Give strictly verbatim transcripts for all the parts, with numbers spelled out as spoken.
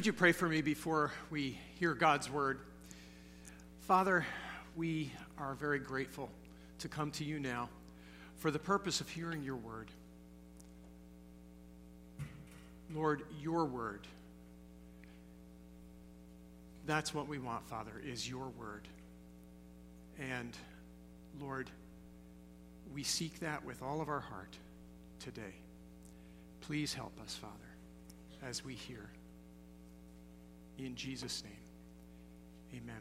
Would you pray for me before we hear God's word? Father, we are very grateful to come to you now for the purpose of hearing your word. Lord, your word. That's what we want, Father, is your word. And Lord, we seek that with all of our heart today. Please help us, Father, as we hear. In Jesus' name, amen.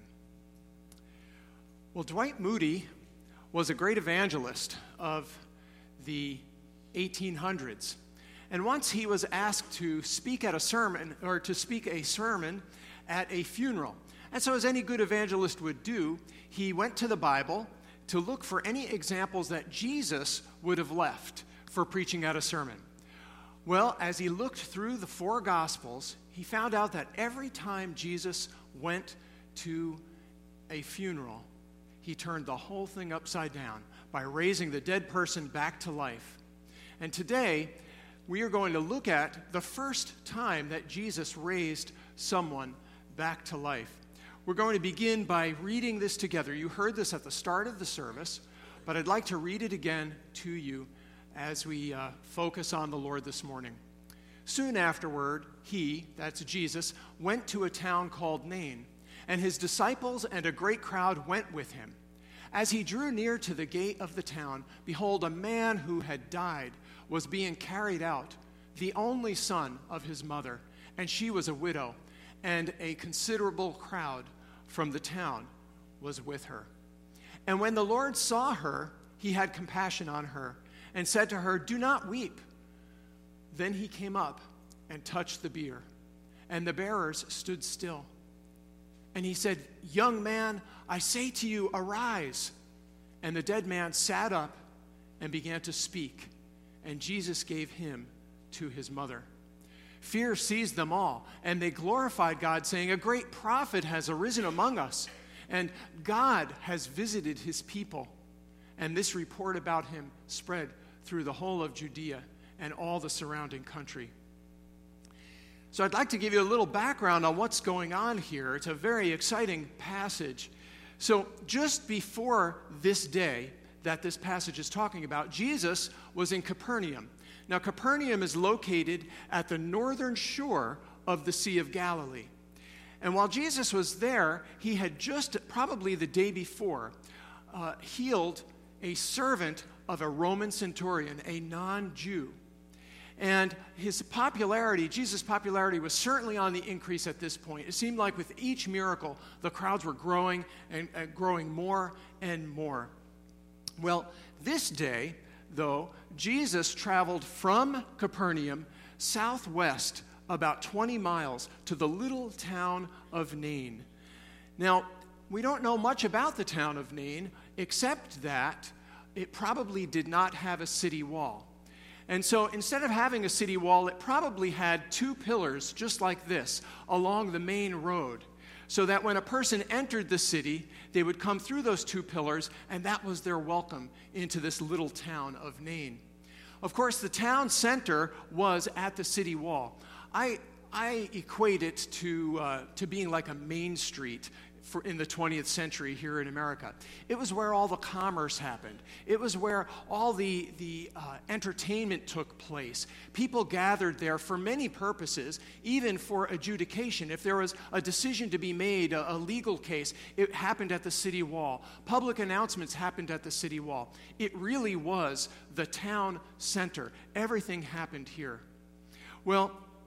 Well, Dwight Moody was a great evangelist of the eighteen hundreds. And once he was asked to speak at a sermon, or to speak a sermon at a funeral. And so as any good evangelist would do, he went to the Bible to look for any examples that Jesus would have left for preaching at a sermon. Well, as he looked through the four Gospels, he found out that every time Jesus went to a funeral, he turned the whole thing upside down by raising the dead person back to life. And today, we are going to look at the first time that Jesus raised someone back to life. We're going to begin by reading this together. You heard this at the start of the service, but I'd like to read it again to you as we uh, focus on the Lord this morning. Soon afterward, he, that's Jesus, went to a town called Nain, and his disciples and a great crowd went with him. As he drew near to the gate of the town, behold, a man who had died was being carried out, the only son of his mother, and she was a widow, and a considerable crowd from the town was with her. And when the Lord saw her, he had compassion on her, and said to her, "Do not weep." Then he came up and touched the bier, and the bearers stood still. And he said, "Young man, I say to you, arise." And the dead man sat up and began to speak, and Jesus gave him to his mother. Fear seized them all, and they glorified God, saying, "A great prophet has arisen among us, and God has visited his people." And this report about him spread through the whole of Judea and all the surrounding country. So I'd like to give you a little background on what's going on here. It's a very exciting passage. So just before this day that this passage is talking about, Jesus was in Capernaum. Now, Capernaum is located at the northern shore of the Sea of Galilee. And while Jesus was there, he had just, probably the day before, uh, healed a servant of a Roman centurion, a non-Jew. And his popularity, Jesus' popularity, was certainly on the increase at this point. It seemed like with each miracle, the crowds were growing and, and growing more and more. Well, this day, though, Jesus traveled from Capernaum southwest about twenty miles to the little town of Nain. Now, we don't know much about the town of Nain, except that it probably did not have a city wall. And so instead of having a city wall, it probably had two pillars just like this along the main road, so that when a person entered the city, they would come through those two pillars, and that was their welcome into this little town of Nain. Of course, the town center was at the city wall. I, I equate it to, uh, to being like a main street for in the twentieth century here in America. It was where all the commerce happened. It was where all the, the uh, entertainment took place. People gathered there for many purposes, even for adjudication. If there was a decision to be made, a, a legal case, it happened at the city wall. Public announcements happened at the city wall. It really was the town center. Everything happened here. Well,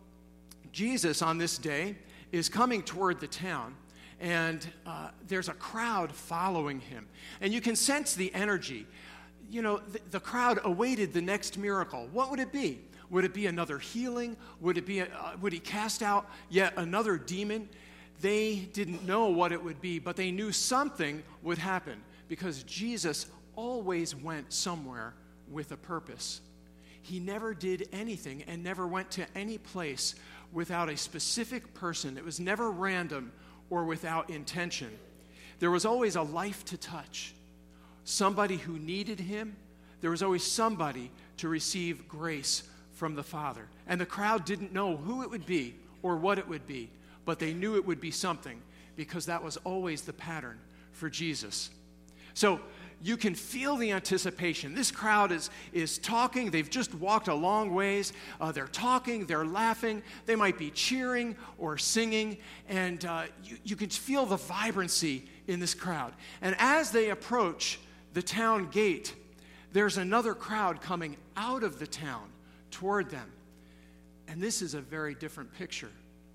Jesus on this day is coming toward the town, and uh, there's a crowd following him. And you can sense the energy. You know, the, the crowd awaited the next miracle. What would it be? Would it be another healing? Would it be? A, uh, would he cast out yet another demon? They didn't know what it would be, but they knew something would happen because Jesus always went somewhere with a purpose. He never did anything and never went to any place without a specific person. It was never random or without intention. There was always a life to touch, somebody who needed him. There was always somebody to receive grace from the Father. And the crowd didn't know who it would be or what it would be, but they knew it would be something because that was always the pattern for Jesus. So you can feel the anticipation. This crowd is, is talking. They've just walked a long ways. Uh, they're talking. They're laughing. They might be cheering or singing. And uh, you, you can feel the vibrancy in this crowd. And as they approach the town gate, there's another crowd coming out of the town toward them. And this is a very different picture.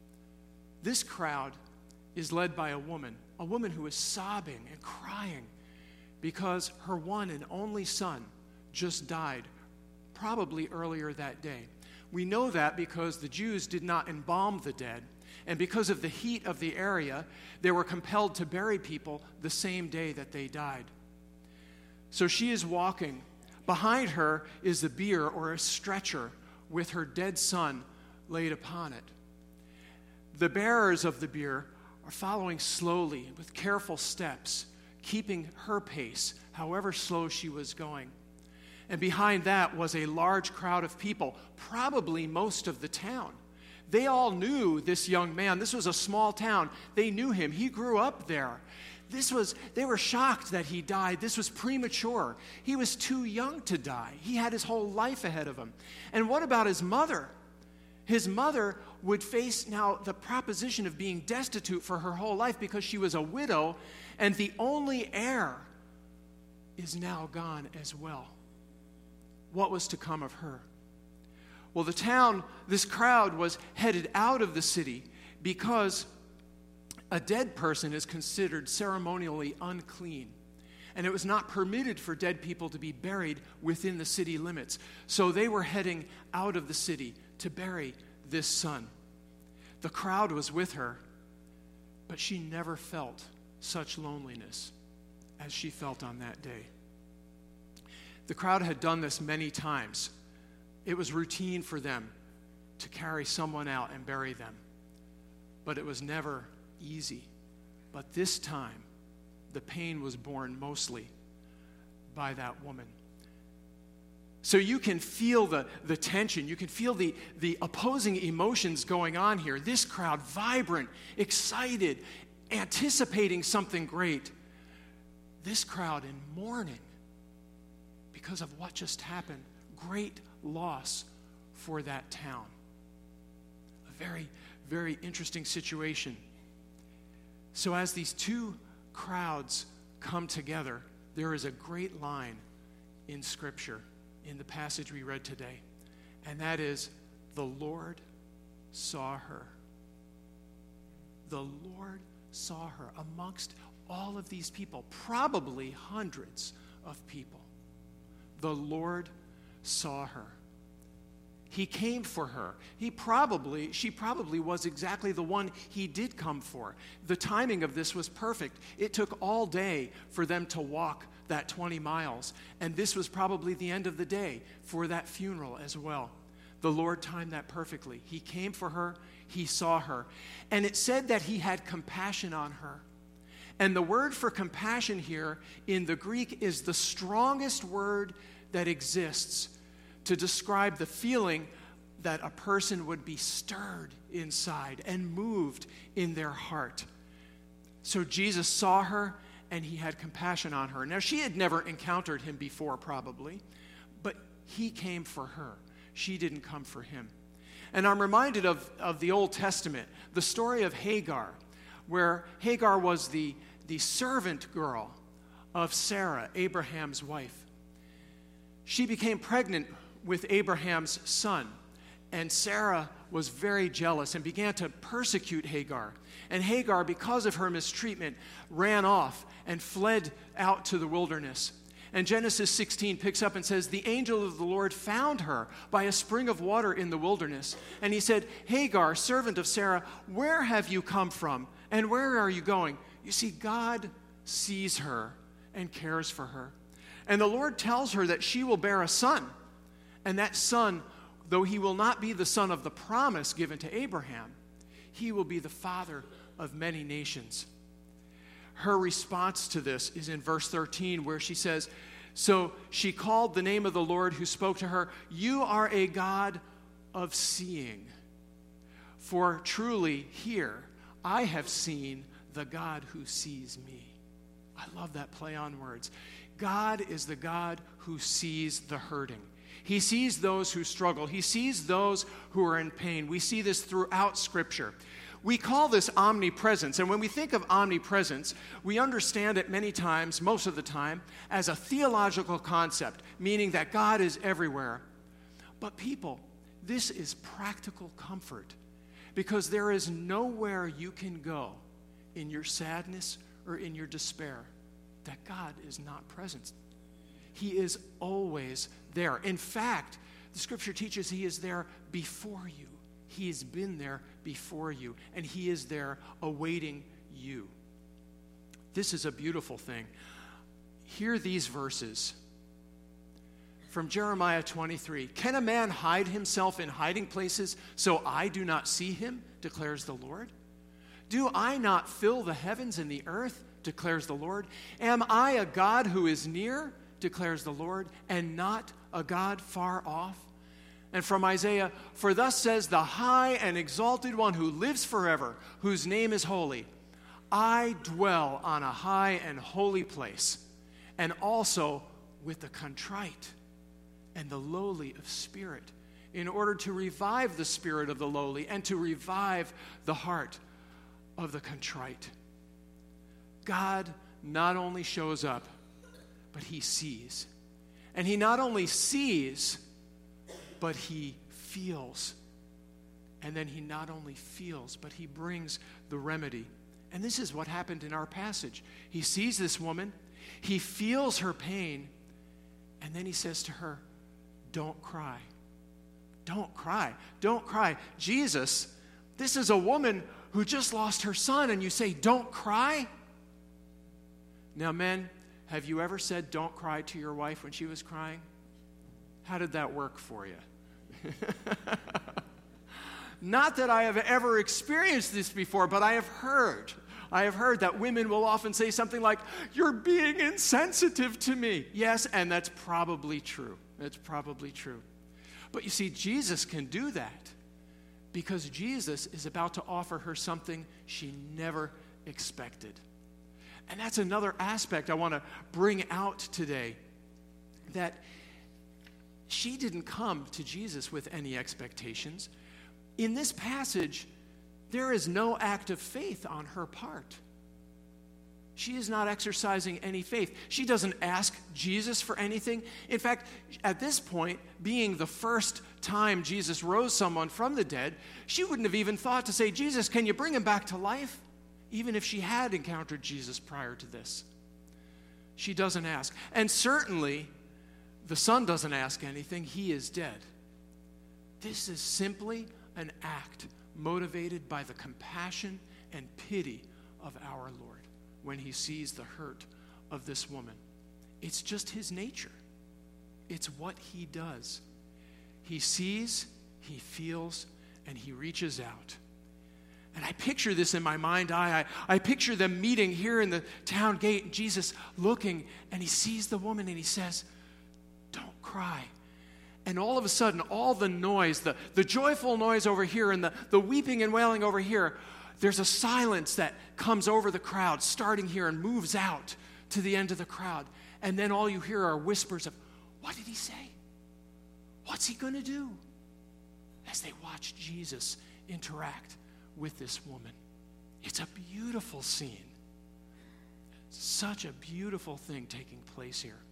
This crowd is led by a woman, a woman who is sobbing and crying because her one and only son just died, probably earlier that day. We know that because the Jews did not embalm the dead, and because of the heat of the area, they were compelled to bury people the same day that they died. So she is walking. Behind her is the bier, or a stretcher, with her dead son laid upon it. The bearers of the bier are following slowly with careful steps, keeping her pace, however slow she was going. And behind that was a large crowd of people, probably most of the town. They all knew this young man. This was a small town. They knew him. He grew up there. This was, they were shocked that he died. This was premature. He was too young to die. He had his whole life ahead of him. And what about his mother? His mother would face now the proposition of being destitute for her whole life because she was a widow, and the only heir is now gone as well. What was to come of her? Well, the town, this crowd was headed out of the city because a dead person is considered ceremonially unclean, and it was not permitted for dead people to be buried within the city limits. So they were heading out of the city to bury this son. The crowd was with her, but she never felt such loneliness as she felt on that day. The crowd had done this many times. It was routine for them to carry someone out and bury them, but it was never easy. But this time, the pain was borne mostly by that woman. So you can feel the, the tension. You can feel the, the opposing emotions going on here. This crowd, vibrant, excited, anticipating something great. This crowd in mourning because of what just happened. Great loss for that town. A very, very interesting situation. So as these two crowds come together, there is a great line in Scripture, in the passage we read today, and that is, the Lord saw her. The Lord saw her amongst all of these people, probably hundreds of people. The Lord saw her. He came for her. He probably, she probably was exactly the one he did come for. The timing of this was perfect. It took all day for them to walk that twenty miles, and this was probably the end of the day for that funeral as well. The Lord timed that perfectly. He came for her. He saw her. And it said that he had compassion on her. And the word for compassion here in the Greek is the strongest word that exists to describe the feeling that a person would be stirred inside and moved in their heart. So Jesus saw her, and he had compassion on her. Now, she had never encountered him before, probably, but he came for her. She didn't come for him. And I'm reminded of, of the Old Testament, the story of Hagar, where Hagar was the, the servant girl of Sarah, Abraham's wife. She became pregnant with Abraham's son, and Sarah was very jealous and began to persecute Hagar. And Hagar, because of her mistreatment, ran off and fled out to the wilderness. And Genesis sixteen picks up and says, the angel of the Lord found her by a spring of water in the wilderness. And he said, Hagar, servant of Sarah, where have you come from? And where are you going? You see, God sees her and cares for her. And the Lord tells her that she will bear a son. And that son, though he will not be the son of the promise given to Abraham, he will be the father of many nations. Her response to this is in verse thirteen, where she says, so she called the name of the Lord who spoke to her, you are a God of seeing. For truly here I have seen the God who sees me. I love that play on words. God is the God who sees the hurting. He sees those who struggle. He sees those who are in pain. We see this throughout Scripture. We call this omnipresence, and when we think of omnipresence, we understand it many times, most of the time, as a theological concept, meaning that God is everywhere. But people, this is practical comfort, because there is nowhere you can go in your sadness or in your despair that God is not present. He is always there. In fact, the Scripture teaches He is there before you. He has been there before you, and He is there awaiting you. This is a beautiful thing. Hear these verses from Jeremiah twenty-three. Can a man hide himself in hiding places so I do not see him, declares the Lord? Do I not fill the heavens and the earth, declares the Lord? Am I a God who is near, declares the Lord, and not a God far off? And from Isaiah, for thus says the high and exalted one who lives forever, whose name is holy. I dwell on a high and holy place, and also with the contrite and the lowly of spirit, in order to revive the spirit of the lowly and to revive the heart of the contrite. God not only shows up, but He sees. And He not only sees, but He feels. And then He not only feels, but He brings the remedy. And this is what happened in our passage. He sees this woman, He feels her pain, and then He says to her, don't cry. Don't cry. Don't cry. Jesus, this is a woman who just lost her son, and you say, don't cry? Now, men, have you ever said don't cry to your wife when she was crying? How did that work for you? Not that I have ever experienced this before, but I have heard. I have heard that women will often say something like, you're being insensitive to me. Yes, and that's probably true. That's probably true. But you see, Jesus can do that because Jesus is about to offer her something she never expected. And that's another aspect I want to bring out today, that she didn't come to Jesus with any expectations. In this passage, there is no act of faith on her part. She is not exercising any faith. She doesn't ask Jesus for anything. In fact, at this point, being the first time Jesus rose someone from the dead, she wouldn't have even thought to say, Jesus, can you bring him back to life? Even if she had encountered Jesus prior to this. She doesn't ask. And certainly, the son doesn't ask anything. He is dead. This is simply an act motivated by the compassion and pity of our Lord when He sees the hurt of this woman. It's just His nature. It's what He does. He sees, He feels, and He reaches out. And I picture this in my mind's eye. I, I picture them meeting here in the town gate, and Jesus looking, and He sees the woman, and He says, don't cry. And all of a sudden, all the noise, the, the joyful noise over here and the, the weeping and wailing over here, there's a silence that comes over the crowd, starting here and moves out to the end of the crowd. And then all you hear are whispers of, what did He say? What's He going to do? As they watch Jesus interact with this woman. It's a beautiful scene. Such a beautiful thing taking place here.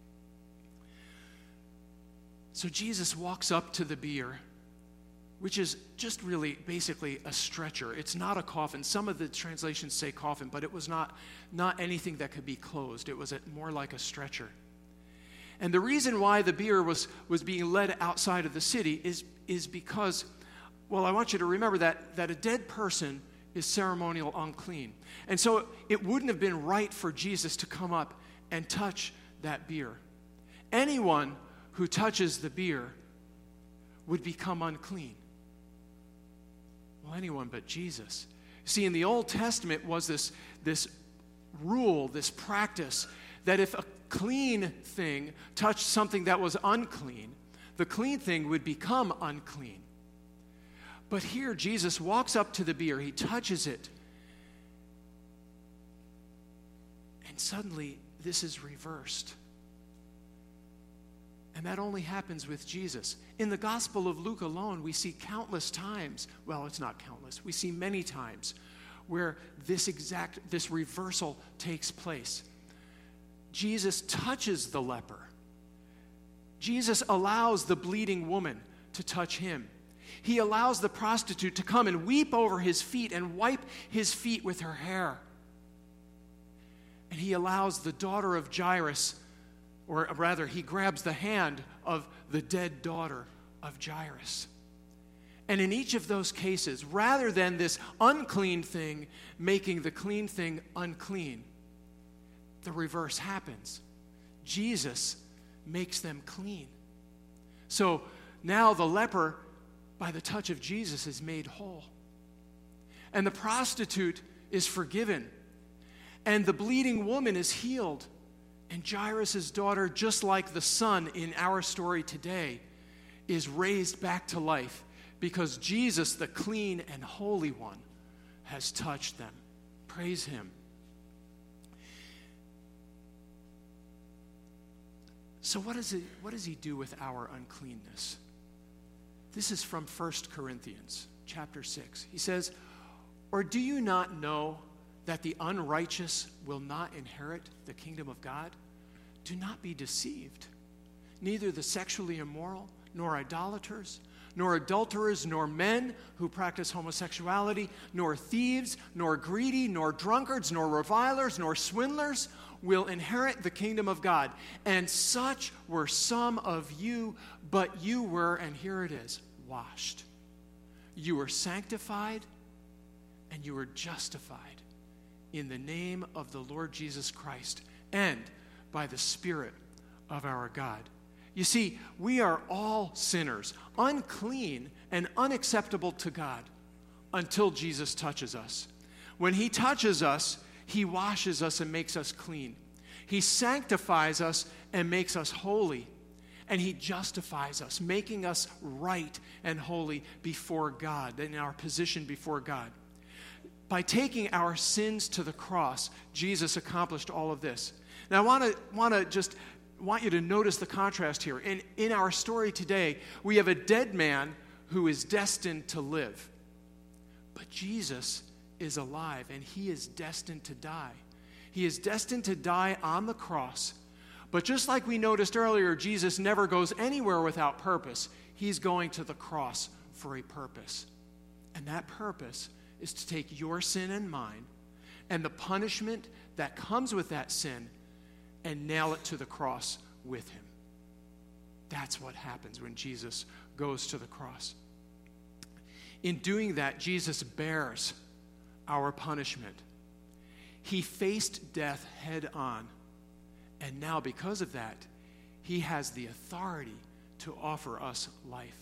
So Jesus walks up to the bier, which is just really basically a stretcher. It's not a coffin. Some of the translations say coffin, but it was not, not anything that could be closed. It was a, more like a stretcher. And the reason why the bier was, was being led outside of the city is, is because, well, I want you to remember that, that a dead person is ceremonial unclean. And so it wouldn't have been right for Jesus to come up and touch that bier. Anyone who touches the bier would become unclean. Well, anyone but Jesus. See, in the Old Testament was this, this rule, this practice, that if a clean thing touched something that was unclean, the clean thing would become unclean. But here, Jesus walks up to the bier, He touches it, And suddenly, this is reversed. And that only happens with Jesus. In the Gospel of Luke alone, we see countless times, well, it's not countless, we see many times where this exact, this reversal takes place. Jesus touches the leper. Jesus allows the bleeding woman to touch him. He allows the prostitute to come and weep over his feet and wipe his feet with her hair. And he allows the daughter of Jairus, or rather, he grabs the hand of the dead daughter of Jairus. And in each of those cases, rather than this unclean thing making the clean thing unclean, the reverse happens. Jesus makes them clean. So now the leper, by the touch of Jesus, is made whole. And the prostitute is forgiven. And the bleeding woman is healed. And Jairus' daughter, just like the son in our story today, is raised back to life because Jesus, the clean and holy one, has touched them. Praise him. So what does, it, what does he do with our uncleanness? This is from First Corinthians chapter six. He says, "Or do you not know that the unrighteous will not inherit the kingdom of God? Do not be deceived. Neither the sexually immoral, nor idolaters, nor adulterers, nor men who practice homosexuality, nor thieves, nor greedy, nor drunkards, nor revilers, nor swindlers will inherit the kingdom of God. And such were some of you, but you were," and here it is, "washed. You were sanctified, and you were justified in the name of the Lord Jesus Christ and by the Spirit of our God." You see, we are all sinners, unclean and unacceptable to God until Jesus touches us. When he touches us, he washes us and makes us clean. He sanctifies us and makes us holy. And he justifies us, making us right and holy before God, in our position before God. By taking our sins to the cross, Jesus accomplished all of this. Now, I want to want to just want you to notice the contrast here. In, in our story today, we have a dead man who is destined to live. But Jesus is alive, and he is destined to die. He is destined to die on the cross. But just like we noticed earlier, Jesus never goes anywhere without purpose. He's going to the cross for a purpose. And that purpose is to take your sin and mine and the punishment that comes with that sin and nail it to the cross with him. That's what happens when Jesus goes to the cross. In doing that, Jesus bears our punishment. He faced death head on, and now because of that, he has the authority to offer us life.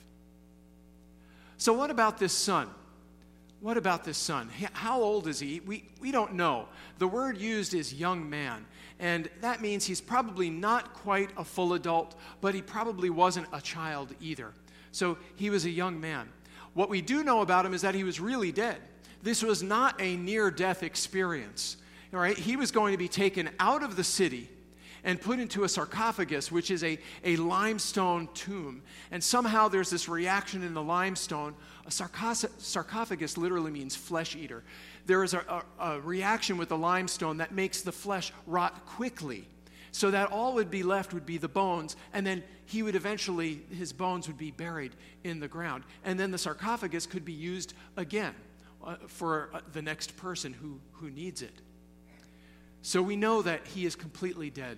So what about this son? What about this son? How old is he? We, we don't know. The word used is young man, and that means he's probably not quite a full adult, but he probably wasn't a child either. So he was a young man. What we do know about him is that he was really dead. This was not a near-death experience. All right? He was going to be taken out of the city and put into a sarcophagus, which is a, a limestone tomb. And somehow there's this reaction in the limestone. A sarcophagus literally means flesh eater. There is a, a, a reaction with the limestone that makes the flesh rot quickly, so that all would be left would be the bones, and then he would eventually, his bones would be buried in the ground. And then the sarcophagus could be used again uh, for uh, the next person who, who needs it. So we know that he is completely dead.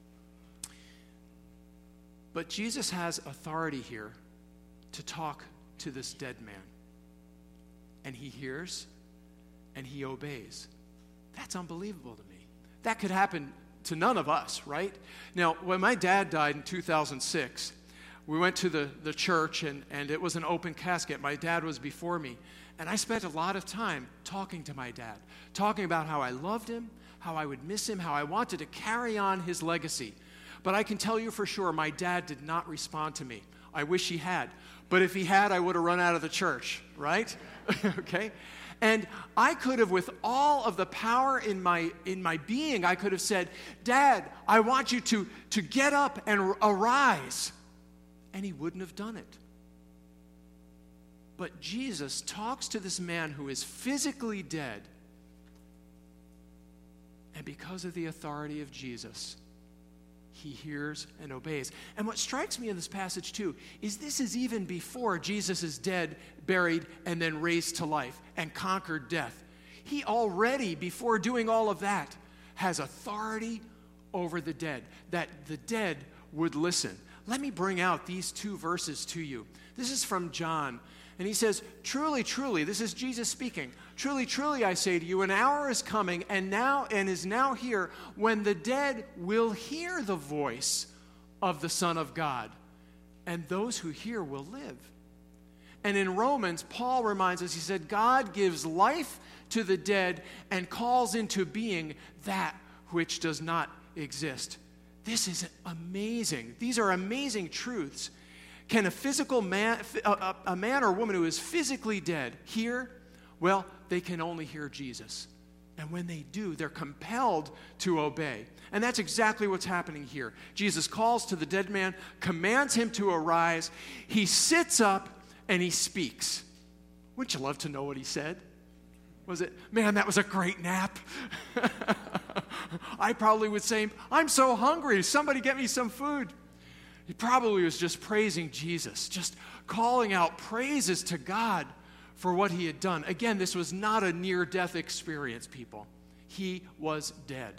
But Jesus has authority here to talk to this dead man. And he hears and he obeys. That's unbelievable to me. That could happen to none of us, right? Now, when my dad died in two thousand six, we went to the, the church and, and it was an open casket. My dad was before me. And I spent a lot of time talking to my dad, talking about how I loved him, how I would miss him, how I wanted to carry on his legacy. But I can tell you for sure, my dad did not respond to me. I wish he had. But if he had, I would have run out of the church, right? Okay? And I could have, with all of the power in my in my being, I could have said, Dad, I want you to, to get up and arise. And he wouldn't have done it. But Jesus talks to this man who is physically dead. And because of the authority of Jesus, he hears and obeys. And what strikes me in this passage too is this is even before Jesus is dead, buried, and then raised to life and conquered death. He already, before doing all of that, has authority over the dead, that the dead would listen. Let me bring out these two verses to you. This is from John. And he says, truly, truly, this is Jesus speaking. Truly, truly, I say to you, an hour is coming and now and is now here when the dead will hear the voice of the Son of God, and those who hear will live. And in Romans, Paul reminds us, he said, God gives life to the dead and calls into being that which does not exist. This is amazing. These are amazing truths. Can a physical man, a, a man or woman who is physically dead hear? Well, they can only hear Jesus. And when they do, they're compelled to obey. And that's exactly what's happening here. Jesus calls to the dead man, commands him to arise. He sits up and he speaks. Wouldn't you love to know what he said? Was it, man, that was a great nap? I probably would say, I'm so hungry. Somebody get me some food. He probably was just praising Jesus, just calling out praises to God for what he had done. Again, this was not a near-death experience, people. He was dead.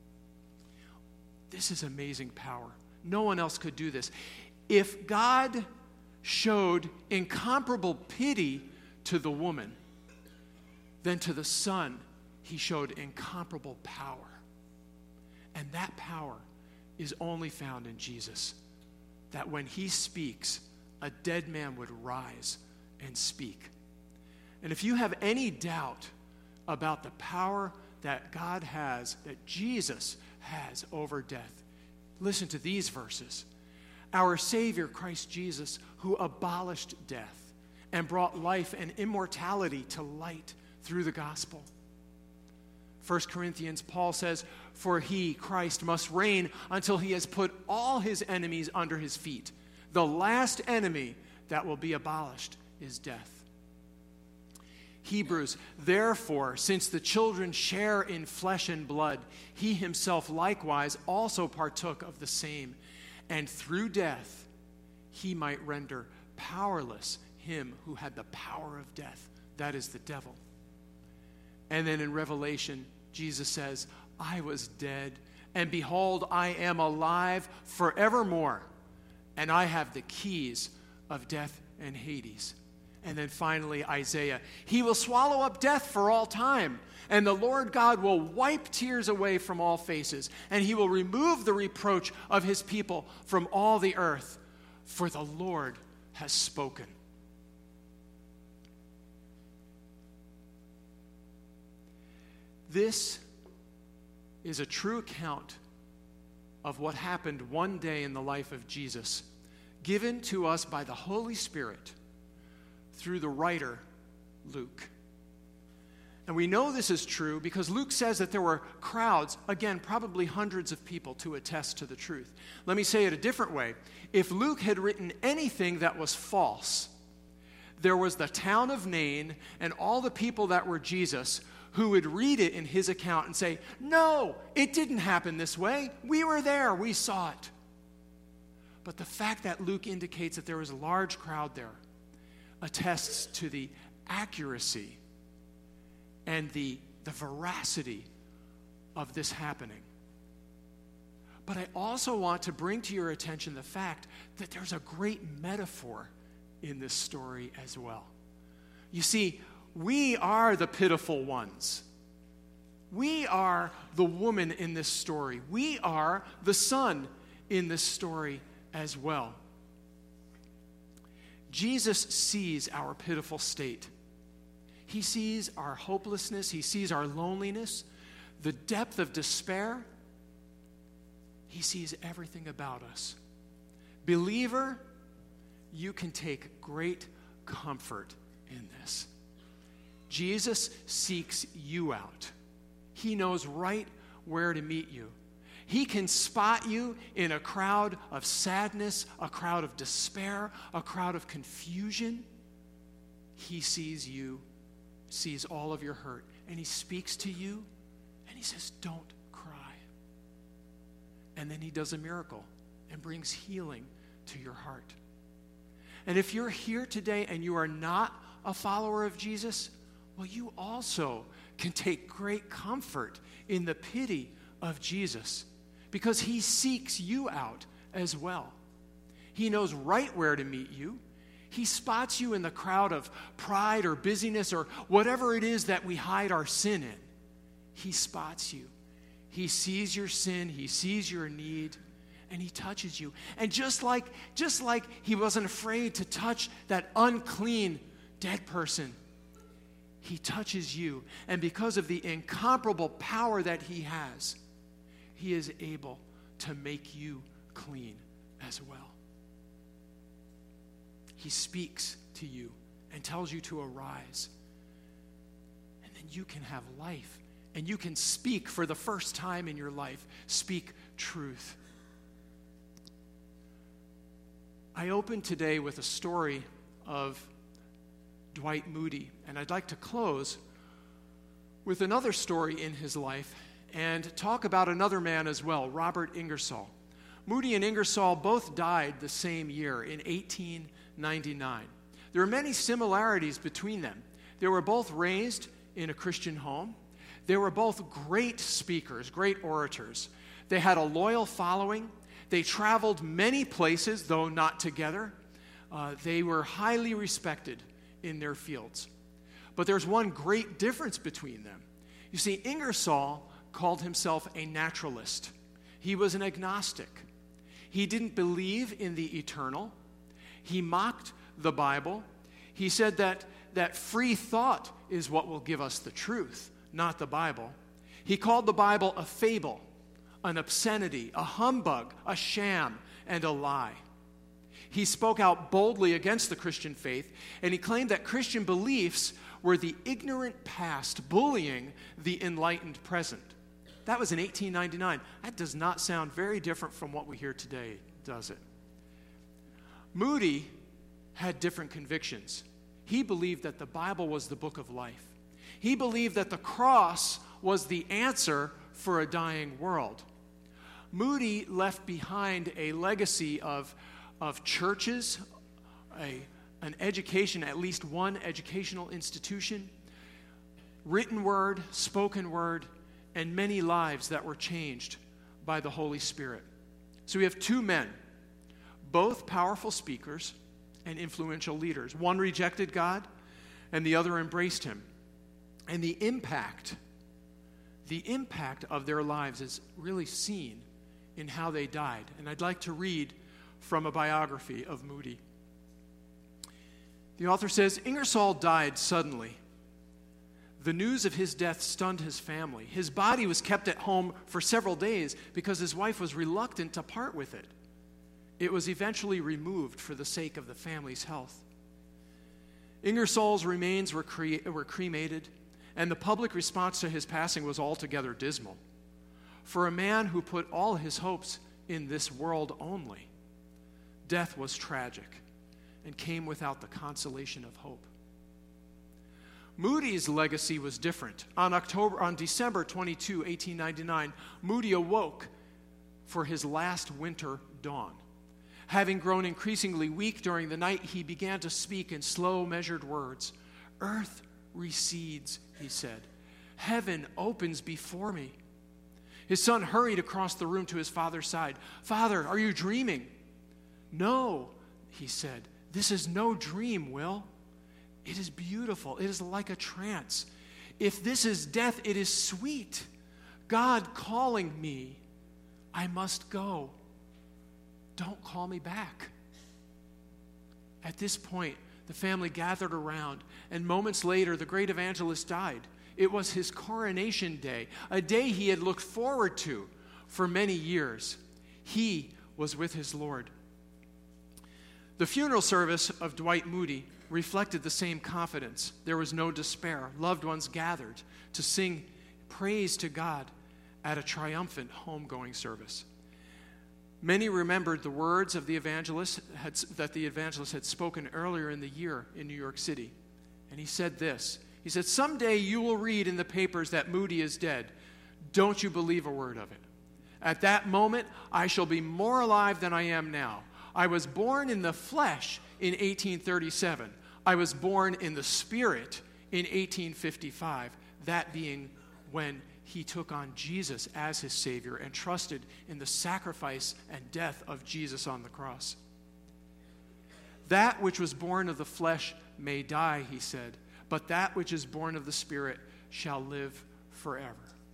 This is amazing power. No one else could do this. If God showed incomparable pity to the woman, then to the son, he showed incomparable power. And that power is only found in Jesus. That when he speaks, a dead man would rise and speak. And if you have any doubt about the power that God has, that Jesus has over death, listen to these verses. Our Savior, Christ Jesus, who abolished death and brought life and immortality to light through the gospel. First Corinthians, Paul says, for he, Christ, must reign until he has put all his enemies under his feet. The last enemy that will be abolished is death. Hebrews, therefore, since the children share in flesh and blood, he himself likewise also partook of the same, and through death he might render powerless him who had the power of death, that is the devil. And then in Revelation, Jesus says, I was dead, and behold, I am alive forevermore, and I have the keys of death and Hades. And then finally, Isaiah, he will swallow up death for all time, and the Lord God will wipe tears away from all faces, and he will remove the reproach of his people from all the earth, for the Lord has spoken. This is a true account of what happened one day in the life of Jesus, given to us by the Holy Spirit through the writer Luke. And we know this is true because Luke says that there were crowds, again, probably hundreds of people, to attest to the truth. Let me say it a different way. If Luke had written anything that was false, there was the town of Nain and all the people that were Jesus who would read it in his account and say, no, it didn't happen this way. We were there. We saw it. But the fact that Luke indicates that there was a large crowd there attests to the accuracy and the, the veracity of this happening. But I also want to bring to your attention the fact that there's a great metaphor in this story as well. You see, we are the pitiful ones. We are the woman in this story. We are the son in this story as well. Jesus sees our pitiful state. He sees our hopelessness. He sees our loneliness, the depth of despair. He sees everything about us. Believer, you can take great comfort in this. Jesus seeks you out. He knows right where to meet you. He can spot you in a crowd of sadness, a crowd of despair, a crowd of confusion. He sees you, sees all of your hurt, and he speaks to you, and he says, don't cry. And then he does a miracle and brings healing to your heart. And if you're here today and you are not a follower of Jesus, well, you also can take great comfort in the pity of Jesus, because he seeks you out as well. He knows right where to meet you. He spots you in the crowd of pride or busyness or whatever it is that we hide our sin in. He spots you. He sees your sin. He sees your need. And he touches you. And just like, just like he wasn't afraid to touch that unclean dead person, he touches you. And because of the incomparable power that he has, he is able to make you clean as well. He speaks to you and tells you to arise. And then you can have life. And you can speak for the first time in your life. Speak truth. I opened today with a story of Dwight Moody. And I'd like to close with another story in his life and talk about another man as well, Robert Ingersoll. Moody and Ingersoll both died the same year in eighteen ninety-nine. There are many similarities between them. They were both raised in a Christian home. They were both great speakers, great orators. They had a loyal following. They traveled many places, though not together. Uh, they were highly respected in their fields. But there's one great difference between them. You see, Ingersoll called himself a naturalist. He was an agnostic. He didn't believe in the eternal. He mocked the Bible. He said that, that free thought is what will give us the truth, not the Bible. He called the Bible a fable, an obscenity, a humbug, a sham, and a lie. He spoke out boldly against the Christian faith, and he claimed that Christian beliefs were the ignorant past bullying the enlightened present. That was in eighteen ninety-nine. That does not sound very different from what we hear today, does it? Moody had different convictions. He believed that the Bible was the book of life. He believed that the cross was the answer for a dying world. Moody left behind a legacy of, of churches, a, an education, at least one educational institution, written word, spoken word, and many lives that were changed by the Holy Spirit. So we have two men, both powerful speakers and influential leaders. One rejected God, and the other embraced him. And the impact, the impact of their lives is really seen in how they died. And I'd like to read from a biography of Moody. The author says, Ingersoll died suddenly. The news of his death stunned his family. His body was kept at home for several days because his wife was reluctant to part with it. It was eventually removed for the sake of the family's health. Ingersoll's remains were, cre- were cremated, and the public response to his passing was altogether dismal. For a man who put all his hopes in this world only, death was tragic and came without the consolation of hope. Moody's legacy was different. On October, on December twenty-second, eighteen ninety-nine, Moody awoke for his last winter dawn. Having grown increasingly weak during the night, he began to speak in slow, measured words. Earth recedes, he said. Heaven opens before me. His son hurried across the room to his father's side. Father, are you dreaming? No, he said. This is no dream, Will. It is beautiful. It is like a trance. If this is death, it is sweet. God calling me. I must go. Don't call me back. At this point, the family gathered around, and moments later, the great evangelist died. It was his coronation day, a day he had looked forward to for many years. He was with his Lord. The funeral service of Dwight Moody reflected the same confidence. There was no despair. Loved ones gathered to sing praise to God at a triumphant homegoing service. Many remembered the words of the evangelist had, that the evangelist had spoken earlier in the year in New York City. And he said this. He said, "Someday you will read in the papers that Moody is dead. Don't you believe a word of it. At that moment, I shall be more alive than I am now. I was born in the flesh in eighteen thirty-seven. I was born in the spirit in eighteen fifty-five, that being when he took on Jesus as his Savior and trusted in the sacrifice and death of Jesus on the cross. That which was born of the flesh may die," he said, "but that which is born of the Spirit shall live forever."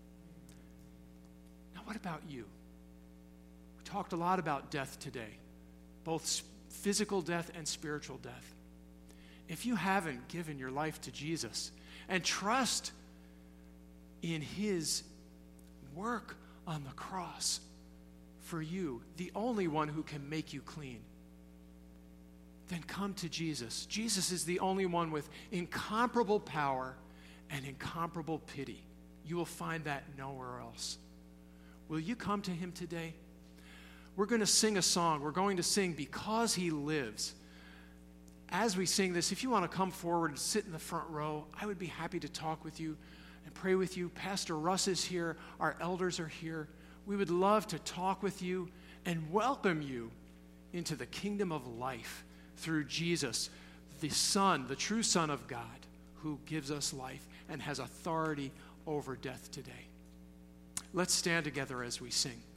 Now, what about you? We talked a lot about death today, both physical death and spiritual death. If you haven't given your life to Jesus and trust in his work on the cross for you, the only one who can make you clean, then come to Jesus. Jesus is the only one with incomparable power and incomparable pity. You will find that nowhere else. Will you come to him today? We're going to sing a song. We're going to sing "Because He Lives." As we sing this, if you want to come forward and sit in the front row, I would be happy to talk with you and pray with you. Pastor Russ is here. Our elders are here. We would love to talk with you and welcome you into the kingdom of life through Jesus, the Son, the true Son of God, who gives us life and has authority over death today. Let's stand together as we sing.